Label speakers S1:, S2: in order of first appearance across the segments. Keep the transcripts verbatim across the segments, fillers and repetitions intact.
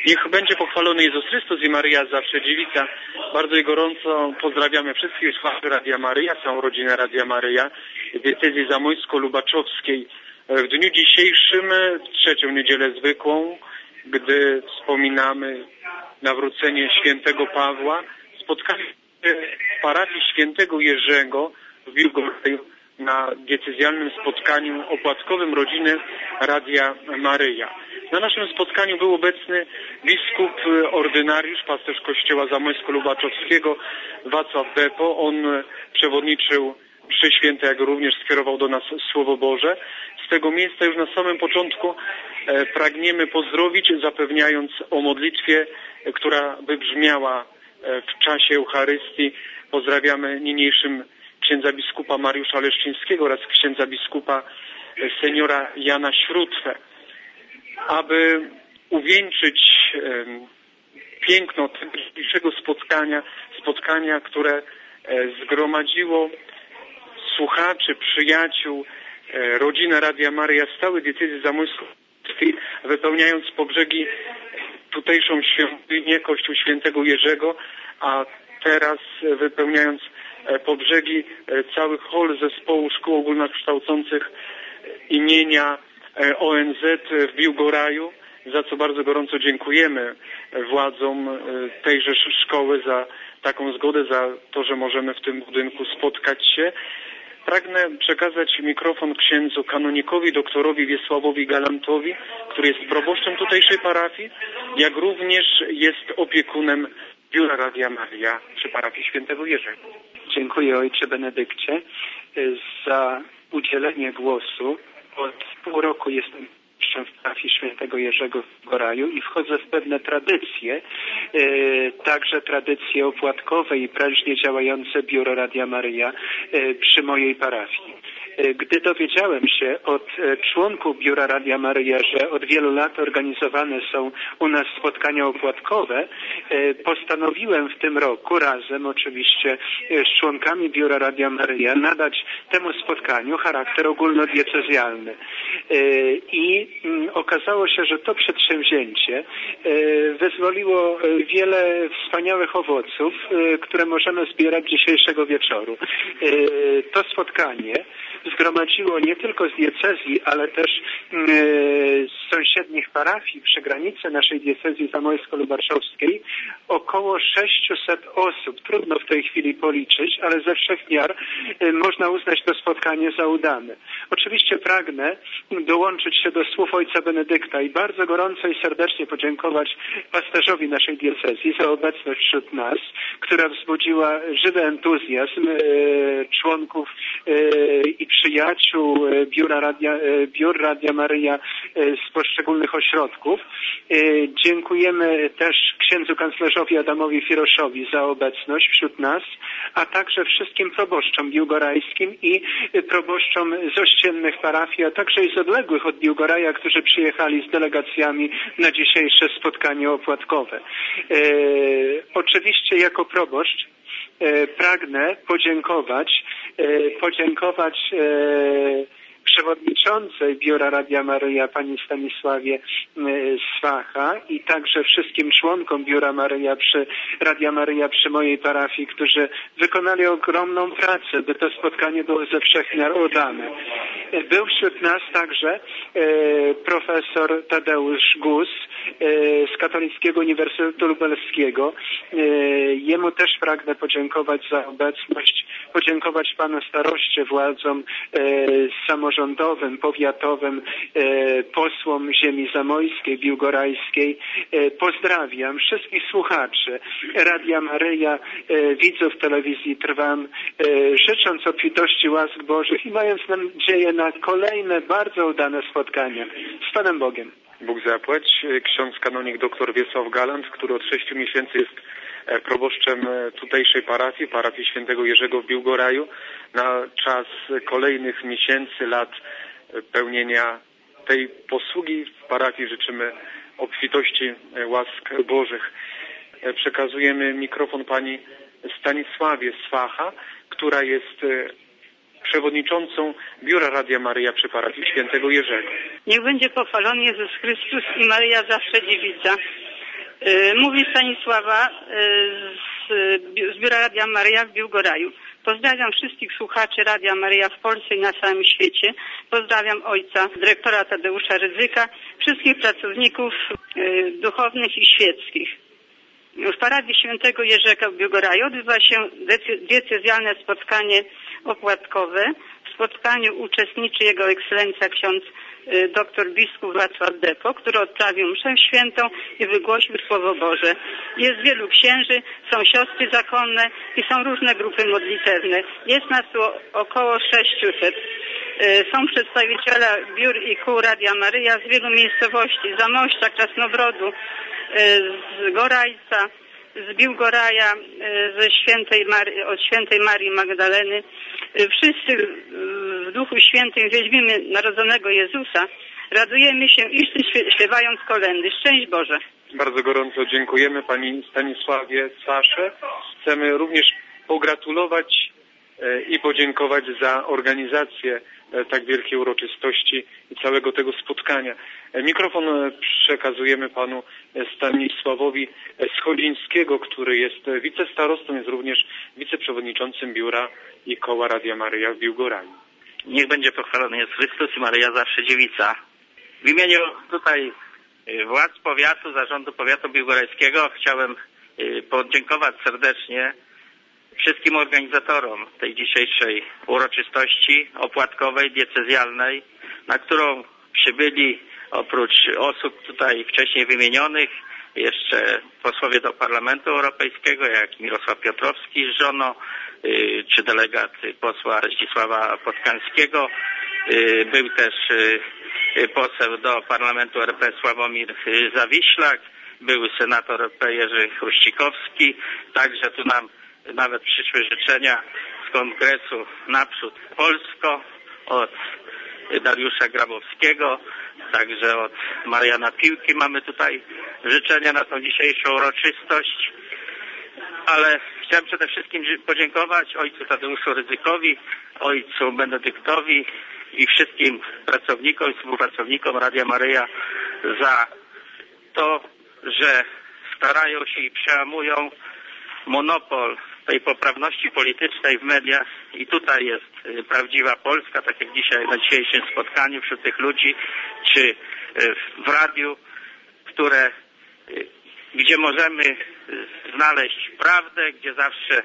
S1: Niech będzie pochwalony Jezus Chrystus i Maryja zawsze dziewica. Bardzo i gorąco pozdrawiamy wszystkich słuchaczy Radia Maryja, całą rodzinę Radia Maryja, diecezji zamojsko-lubaczowskiej. W dniu dzisiejszym, w trzecią niedzielę zwykłą, gdy wspominamy nawrócenie świętego Pawła, spotkamy się w parafii świętego Jerzego w Biłgoraju na diecezjalnym spotkaniu opłatkowym rodziny Radia Maryja. Na naszym spotkaniu był obecny biskup ordynariusz, pasterz kościoła zamojsko-lubaczowskiego Wacław Bepo. On przewodniczył mszy świętej, jak również skierował do nas Słowo Boże. Z tego miejsca już na samym początku pragniemy pozdrowić, zapewniając o modlitwie, która wybrzmiała w czasie Eucharystii. Pozdrawiamy niniejszym księdza biskupa Mariusza Leszczyńskiego oraz księdza biskupa seniora Jana Śrótwę. Aby uwieńczyć piękno tego dzisiejszego spotkania, spotkania, które zgromadziło słuchaczy, przyjaciół, rodzinę Radia Maryja z całej diecezji zamojskiej, wypełniając po brzegi tutejszą świątynię, kościół świętego Jerzego, a teraz wypełniając po brzegi cały hol zespołu szkół ogólnokształcących imienia O N Z w Biłgoraju, za co bardzo gorąco dziękujemy władzom tejże szkoły za taką zgodę, za to, że możemy w tym budynku spotkać się. Pragnę przekazać mikrofon księdzu kanonikowi doktorowi Wiesławowi Galantowi, który jest proboszczem tutejszej parafii, jak również jest opiekunem biura Radia Maryja przy parafii świętego Jerzego.
S2: Dziękuję ojcze Benedykcie za udzielenie głosu. Od pół roku jestem w parafii świętego Jerzego w Biłgoraju i wchodzę w pewne tradycje, także tradycje opłatkowe i prężnie działające biuro Radia Maryja przy mojej parafii. Gdy dowiedziałem się od członków biura Radia Maryja, że od wielu lat organizowane są u nas spotkania opłatkowe, postanowiłem w tym roku razem oczywiście z członkami biura Radia Maryja nadać temu spotkaniu charakter ogólnodiecezjalny. I okazało się, że to przedsięwzięcie wyzwoliło wiele wspaniałych owoców, które możemy zbierać dzisiejszego wieczoru. To spotkanie zgromadziło nie tylko z diecezji, ale też z sąsiednich parafii przy granicy naszej diecezji zamojsko-lubaczowskiej około sześciuset osób. Trudno w tej chwili policzyć, ale ze wszech miar można uznać to spotkanie za udane. Oczywiście pragnę dołączyć się do słów ojca Benedykta i bardzo gorąco i serdecznie podziękować pasterzowi naszej diecezji za obecność wśród nas, która wzbudziła żywy entuzjazm członków i przyjaciół biura Radia, biur Radia Maryja z poszczególnych ośrodków. Dziękujemy też księdzu kanclerzowi Adamowi Firoszowi za obecność wśród nas, a także wszystkim proboszczom biłgorajskim i proboszczom z ościennych parafii, a także i z odległych od Biłgoraja, którzy przyjechali z delegacjami na dzisiejsze spotkanie opłatkowe. E, oczywiście jako proboszcz e, pragnę podziękować, e, podziękować e, przewodniczącej biura Radia Maryja pani Stanisławie Swacha i także wszystkim członkom biura Maryja przy Radia Maryja przy mojej parafii, którzy wykonali ogromną pracę, by to spotkanie było ze wszech miar udane. Był wśród nas także e, profesor Tadeusz Gus e, z Katolickiego Uniwersytetu Lubelskiego. E, jemu też pragnę podziękować za obecność, podziękować panu staroście, władzom e, samorządowym, rządowym, powiatowym, e, posłom ziemi zamojskiej, biłgorajskiej. E, pozdrawiam wszystkich słuchaczy Radia Maryja, e, widzów telewizji Trwam, e, życząc obfitości łask Bożych i mając nadzieję na kolejne bardzo udane spotkania. Z Panem Bogiem.
S1: Bóg zapłać. Ksiądz kanonik dr Wiesław Galant, który od sześciu miesięcy jest proboszczem tutejszej parafii, parafii świętego Jerzego w Biłgoraju, na czas kolejnych miesięcy, lat pełnienia tej posługi w parafii życzymy obfitości łask Bożych. Przekazujemy mikrofon pani Stanisławie Swacha, która jest przewodniczącą biura Radia Maryja przy parafii świętego Jerzego.
S3: Niech będzie pochwalony Jezus Chrystus i Maryja zawsze dziewica. Mówi Stanisława z Biura Radia Maryja w Biłgoraju. Pozdrawiam wszystkich słuchaczy Radia Maryja w Polsce i na całym świecie. Pozdrawiam ojca dyrektora Tadeusza Rydzyka, wszystkich pracowników duchownych i świeckich. W parafii świętego Jerzego w Biłgoraju odbywa się diecezjalne spotkanie opłatkowe. W spotkaniu uczestniczy Jego Ekscelencja ksiądz doktor biskup Wacław Depo, który odprawił mszę świętą i wygłosił Słowo Boże. Jest wielu księży, są siostry zakonne i są różne grupy modlitewne. Jest nas tu około sześciuset. Są przedstawiciele biur i kół Radia Maryja z wielu miejscowości, z Zamościa, Krasnobrodu, z Gorajca, z Biłgoraja, ze świętej Marii, od świętej Marii Magdaleny. Wszyscy w Duchu Świętym wielbimy narodzonego Jezusa. Radujemy się i śpiewając kolędy. Szczęść Boże.
S1: Bardzo gorąco dziękujemy Pani Stanisławie Sasze. Chcemy również pogratulować i podziękować za organizację tak wielkiej uroczystości i całego tego spotkania. Mikrofon przekazujemy panu Stanisławowi Schodzińskiego, który jest wicestarostą, jest również wiceprzewodniczącym biura i koła Radia Maryja w Biłgoraju.
S4: Niech będzie pochwalony jest Chrystus i Maryja zawsze dziewica. W imieniu tutaj władz powiatu, zarządu powiatu biłgorajskiego chciałem podziękować serdecznie wszystkim organizatorom tej dzisiejszej uroczystości opłatkowej, diecezjalnej, na którą przybyli oprócz osób tutaj wcześniej wymienionych jeszcze posłowie do Parlamentu Europejskiego, jak Mirosław Piotrowski z żoną, czy delegat posła Zdzisława Podkańskiego. Był też poseł do Parlamentu R P Sławomir Zawiślak, był senator R P Jerzy Chruścikowski, także tu nam nawet przyszły życzenia z Kongresu Naprzód Polsko od Dariusza Grabowskiego, także od Mariana Piłki mamy tutaj życzenia na tą dzisiejszą uroczystość. Ale chciałem przede wszystkim podziękować ojcu Tadeuszu Rydzykowi, ojcu Benedyktowi i wszystkim pracownikom i współpracownikom Radia Maryja za to, że starają się i przełamują monopol tej poprawności politycznej w mediach i tutaj jest prawdziwa Polska, tak jak dzisiaj na dzisiejszym spotkaniu wśród tych ludzi, czy w radiu, które, gdzie możemy znaleźć prawdę, gdzie zawsze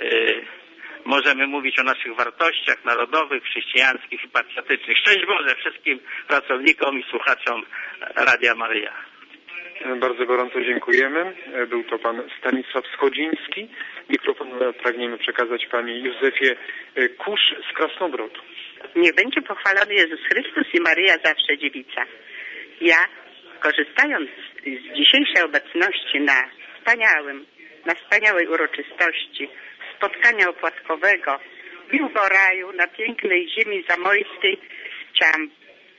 S4: możemy mówić o naszych wartościach narodowych, chrześcijańskich i patriotycznych. Szczęść Boże wszystkim pracownikom i słuchaczom Radia Maryja.
S1: Bardzo gorąco dziękujemy. Był to pan Stanisław Schodziński. Mikrofon pragniemy przekazać pani Józefie Kusz z Krasnobrodu.
S5: Niech będzie pochwalony Jezus Chrystus i Maryja zawsze dziewica. Ja, korzystając z dzisiejszej obecności na wspaniałym, na wspaniałej uroczystości spotkania opłatkowego w Biłgoraju, na pięknej ziemi zamojskiej, chciałam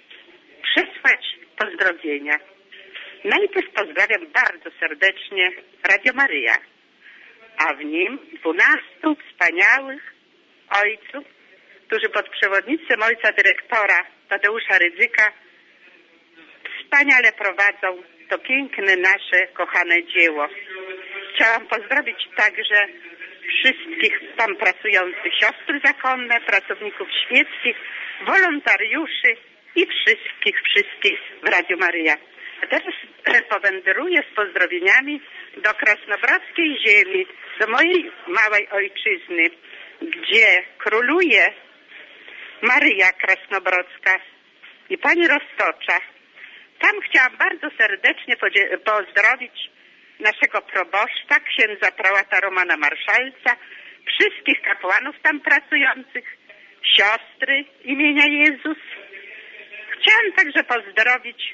S5: przesłać pozdrowienia. Najpierw pozdrawiam bardzo serdecznie Radio Maryja, a w nim dwunastu wspaniałych ojców, którzy pod przewodnictwem ojca dyrektora Tadeusza Rydzyka wspaniale prowadzą to piękne nasze kochane dzieło. Chciałam pozdrowić także wszystkich tam pracujących siostry zakonne, pracowników świeckich, wolontariuszy i wszystkich, wszystkich w Radio Maryja. A teraz powędruję z pozdrowieniami do krasnobrodzkiej ziemi, do mojej małej ojczyzny, gdzie króluje Maryja Krasnobrodzka i Pani Roztocza. Tam chciałam bardzo serdecznie pozdrowić naszego proboszcza, księdza prałata Romana Marszalca, wszystkich kapłanów tam pracujących, siostry imienia Jezus. Chciałam także pozdrowić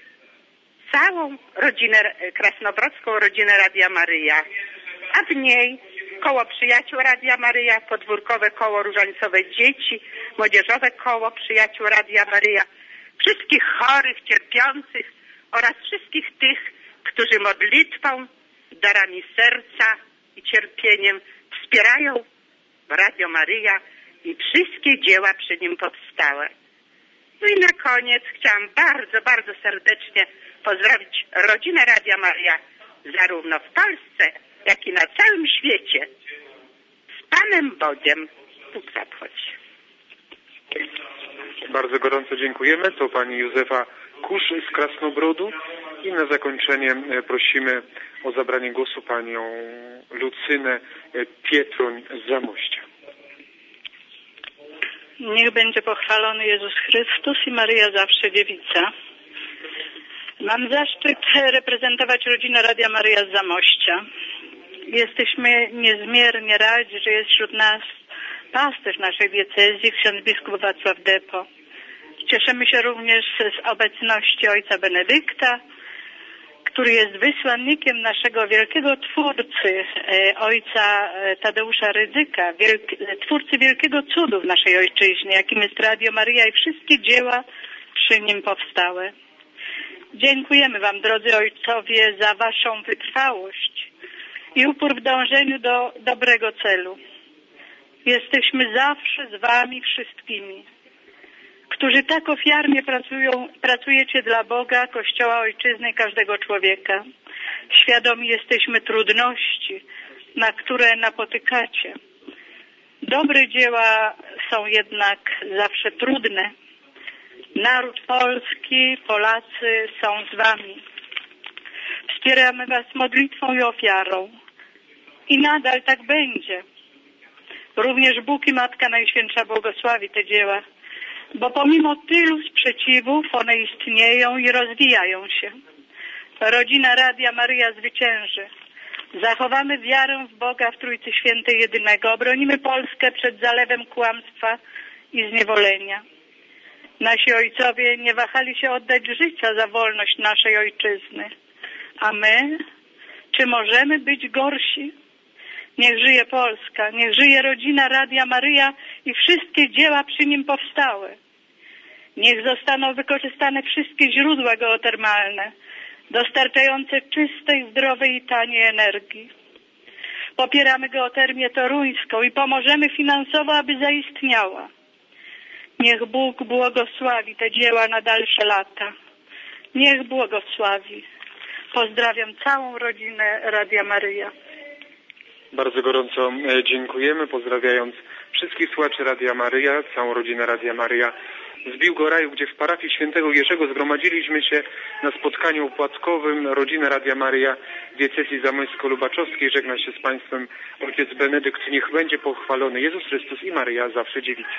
S5: całą rodzinę, krasnobrodzką rodzinę Radia Maryja, a w niej koło przyjaciół Radia Maryja, podwórkowe koło różańcowe dzieci, młodzieżowe koło przyjaciół Radia Maryja, wszystkich chorych, cierpiących oraz wszystkich tych, którzy modlitwą, darami serca i cierpieniem wspierają Radio Maryja i wszystkie dzieła przy nim powstałe. No i na koniec chciałam bardzo, bardzo serdecznie pozdrowić rodzinę Radia Maryja zarówno w Polsce, jak i na całym świecie. Z Panem Bogiem. Bóg zapłaci.
S1: Bardzo gorąco dziękujemy. To pani Józefa Kusz z Krasnobrodu. I na zakończenie prosimy o zabranie głosu panią Lucynę Pietruń z Zamościa.
S3: Niech będzie pochwalony Jezus Chrystus i Maryja zawsze dziewica. Mam zaszczyt reprezentować rodzinę Radia Maryja z Zamościa. Jesteśmy niezmiernie radzi, że jest wśród nas pasterz naszej diecezji, ksiądz biskup Wacław Depo. Cieszymy się również z obecności ojca Benedykta, który jest wysłannikiem naszego wielkiego twórcy, ojca Tadeusza Rydzyka, wielki, twórcy wielkiego cudu w naszej ojczyźnie, jakim jest Radio Maryja i wszystkie dzieła przy nim powstałe. Dziękujemy wam, drodzy ojcowie, za waszą wytrwałość i upór w dążeniu do dobrego celu. Jesteśmy zawsze z wami wszystkimi, którzy tak ofiarnie pracują, pracujecie dla Boga, Kościoła, Ojczyzny i każdego człowieka. Świadomi jesteśmy trudności, na które napotykacie. Dobre dzieła są jednak zawsze trudne. Naród polski, Polacy są z wami. Wspieramy was modlitwą i ofiarą. I nadal tak będzie. Również Bóg i Matka Najświętsza błogosławi te dzieła, bo pomimo tylu sprzeciwów one istnieją i rozwijają się. Rodzina Radia Maryja zwycięży. Zachowamy wiarę w Boga w Trójcy Świętej Jedynego. Obronimy Polskę przed zalewem kłamstwa i zniewolenia. Nasi ojcowie nie wahali się oddać życia za wolność naszej ojczyzny. A my? Czy możemy być gorsi? Niech żyje Polska, niech żyje rodzina Radia Maryja i wszystkie dzieła przy nim powstałe. Niech zostaną wykorzystane wszystkie źródła geotermalne, dostarczające czystej, zdrowej i taniej energii. Popieramy geotermię toruńską i pomożemy finansowo, aby zaistniała. Niech Bóg błogosławi te dzieła na dalsze lata. Niech błogosławi. Pozdrawiam całą rodzinę Radia Maryja.
S1: Bardzo gorąco dziękujemy, pozdrawiając wszystkich słuchaczy Radia Maryja, całą rodzinę Radia Maryja z Biłgoraju, gdzie w parafii świętego Jerzego zgromadziliśmy się na spotkaniu opłatkowym rodziny Radia Maryja w diecezji zamojsko-lubaczowskiej. Żegna się z Państwem ojciec Benedykt. Niech będzie pochwalony Jezus Chrystus i Maryja zawsze dziewica.